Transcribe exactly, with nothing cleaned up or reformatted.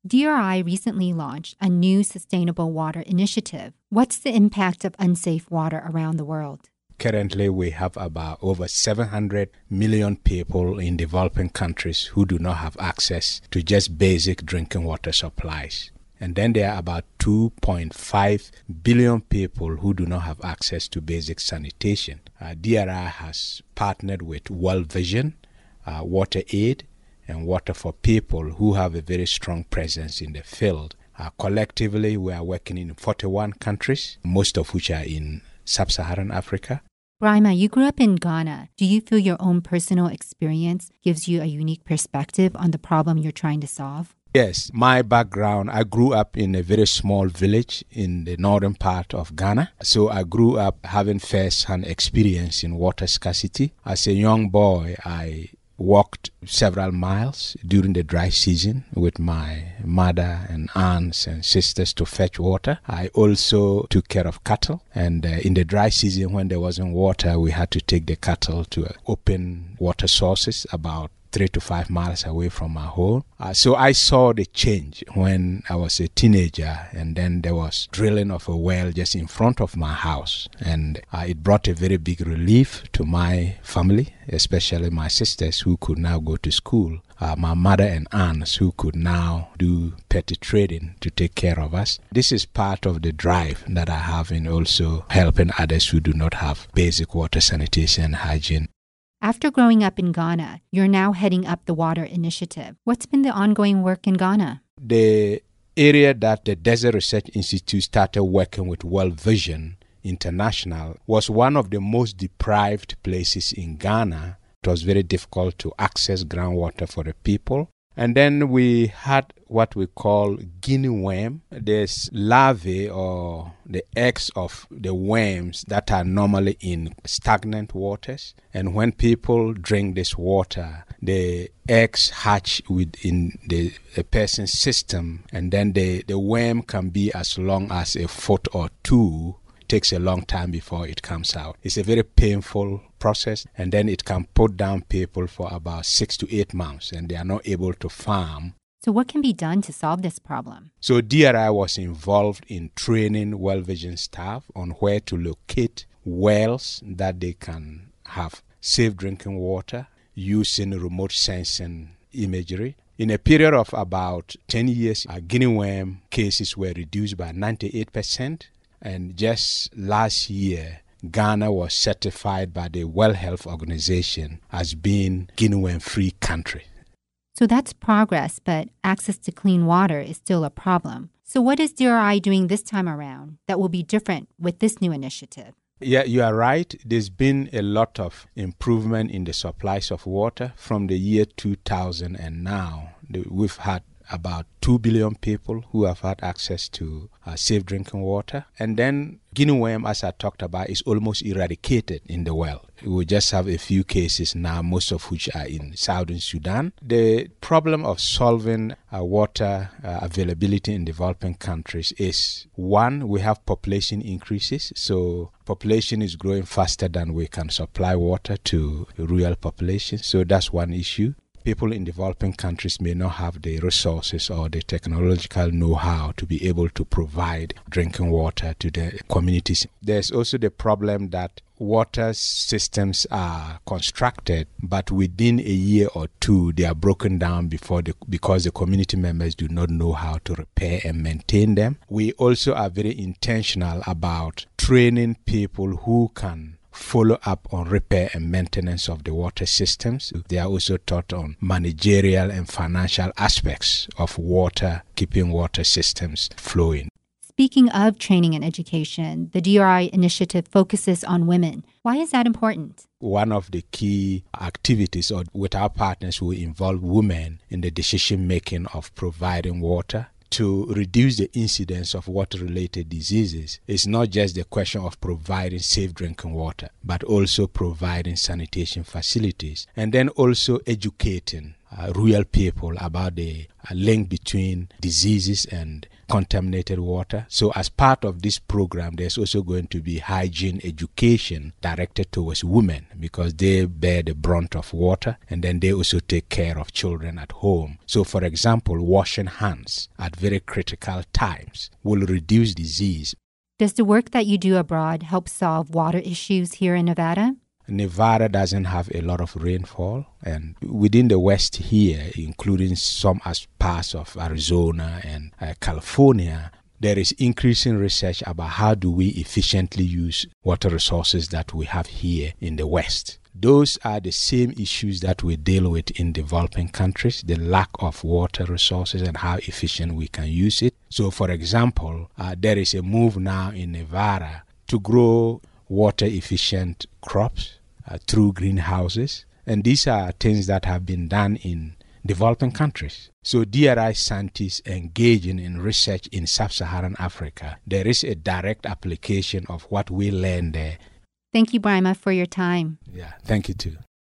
D R I recently launched a new sustainable water initiative. What's the impact of unsafe water around the world? Currently, we have about over seven hundred million people in developing countries who do not have access to just basic drinking water supplies. And then there are about two point five billion people who do not have access to basic sanitation. Uh, D R I has partnered with World Vision, uh, WaterAid, and Water for People, who have a very strong presence in the field. Uh, collectively, we are working in forty-one countries, most of which are in sub-Saharan Africa. Braima, you grew up in Ghana. Do you feel your own personal experience gives you a unique perspective on the problem you're trying to solve? Yes, my background, I grew up in a very small village in the northern part of Ghana. So I grew up having first-hand experience in water scarcity. As a young boy, I walked several miles during the dry season with my mother and aunts and sisters to fetch water. I also took care of cattle, and uh, in the dry season when there wasn't water, we had to take the cattle to uh, open water sources about three to five miles away from our home. Uh, so I saw the change when I was a teenager, and then there was drilling of a well just in front of my house. And uh, it brought a very big relief to my family, especially my sisters who could now go to school, uh, my mother and aunts who could now do petty trading to take care of us. This is part of the drive that I have in also helping others who do not have basic water sanitation and hygiene. After growing up in Ghana, you're now heading up the Water Initiative. What's been the ongoing work in Ghana? The area that the Desert Research Institute started working with World Vision International was one of the most deprived places in Ghana. It was very difficult to access groundwater for the people. And then we had what we call guinea worm. There's larvae or the eggs of the worms that are normally in stagnant waters. And when people drink this water, the eggs hatch within the a person's system. And then the, the worm can be as long as a foot or two. It takes a long time before it comes out. It's a very painful process, and then it can put down people for about six to eight months, and they are not able to farm. So what can be done to solve this problem? So D R I was involved in training World Vision staff on where to locate wells that they can have safe drinking water using remote sensing imagery. In a period of about ten years, our guinea worm cases were reduced by ninety-eight percent, and just last year, Ghana was certified by the World Health Organization as being guinea worm-free country. So that's progress, but access to clean water is still a problem. So what is D R I doing this time around that will be different with this new initiative? Yeah, you are right. There's been a lot of improvement in the supplies of water from the year two thousand and now. We've had about two billion people who have had access to uh, safe drinking water. And then guinea worm, as I talked about, is almost eradicated in the world. We just have a few cases now, most of which are in southern Sudan. The problem of solving uh, water uh, availability in developing countries is, one, we have population increases. So population is growing faster than we can supply water to rural population. So that's one issue. People in developing countries may not have the resources or the technological know-how to be able to provide drinking water to the communities. There's also the problem that water systems are constructed, but within a year or two, they are broken down before the, because the community members do not know how to repair and maintain them. We also are very intentional about training people who can follow up on repair and maintenance of the water systems. They are also taught on managerial and financial aspects of water, keeping water systems flowing. Speaking of training and education, the D R I initiative focuses on women. Why is that important? One of the key activities or with our partners will involve women in the decision-making of providing water. To reduce the incidence of water-related diseases, it's not just the question of providing safe drinking water, but also providing sanitation facilities, and then also educating uh, rural people about the uh, link between diseases and contaminated water. So as part of this program, there's also going to be hygiene education directed towards women because they bear the brunt of water and then they also take care of children at home. So for example, washing hands at very critical times will reduce disease. Does the work that you do abroad help solve water issues here in Nevada? Nevada doesn't have a lot of rainfall, and within the West here, including some as parts of Arizona and uh, California, there is increasing research about how do we efficiently use water resources that we have here in the West. Those are the same issues that we deal with in developing countries, the lack of water resources and how efficient we can use it. So, for example, uh, there is a move now in Nevada to grow water-efficient crops uh, through greenhouses. And these are things that have been done in developing countries. So D R I scientists engaging in research in sub-Saharan Africa, there is a direct application of what we learn there. Thank you, Brima, for your time. Yeah, thank you too.